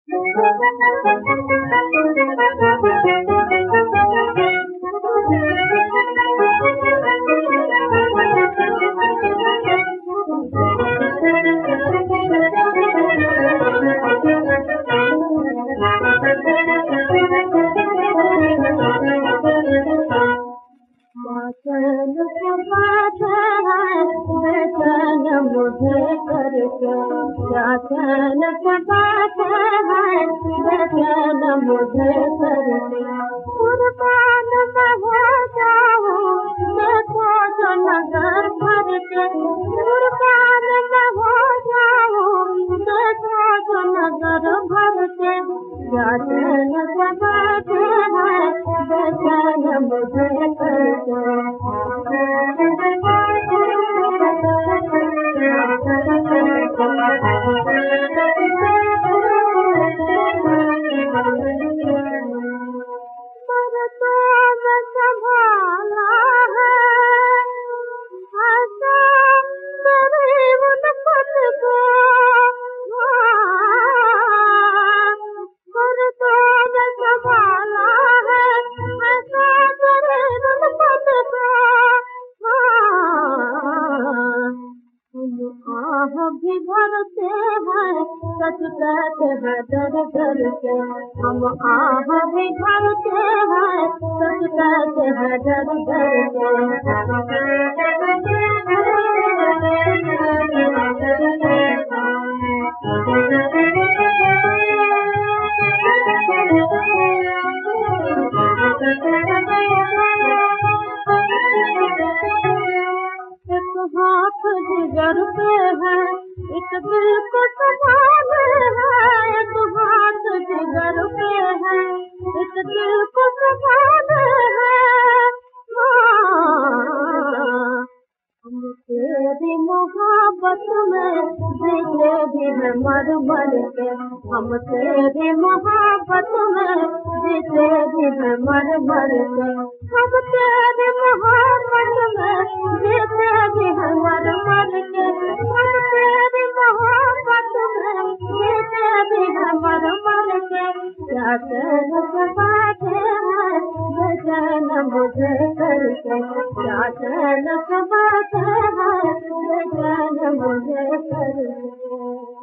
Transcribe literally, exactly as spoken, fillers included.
चैन से बात है बेचैन मुझे करके, क्या चैन से बात है बेचैन मुझे करके। कुर्बान मैं हो जाऊं देखो जो नजर भर के, कुर्बान मैं हो जाऊं देखो जो नजर भर के। क्या चैन से बात है बेचैन मुझे करके। भी भरते हैं सच कहते हैं डर डर के, हम आह भी भरते हैं सच कहते हैं डर डर के। एक हाथ जिगर पे है एक दिल को संभाले है, एक हाथ जिगर पे है एक दिल को संभाले है। हम तेरी मोहब्बत में जीते भी है मर मर के, हम तेरी मोहब्बत में जीते भी है मर मर के। हम तेरी मोहब्बत में जीते भी है मर मर के, हम तेरी मोहब्बत में जीते भी है मर मर के। क्या चैन से बात है बेचैन मुझे करके, क्या चैन से बात है बेचैन मुझे करके।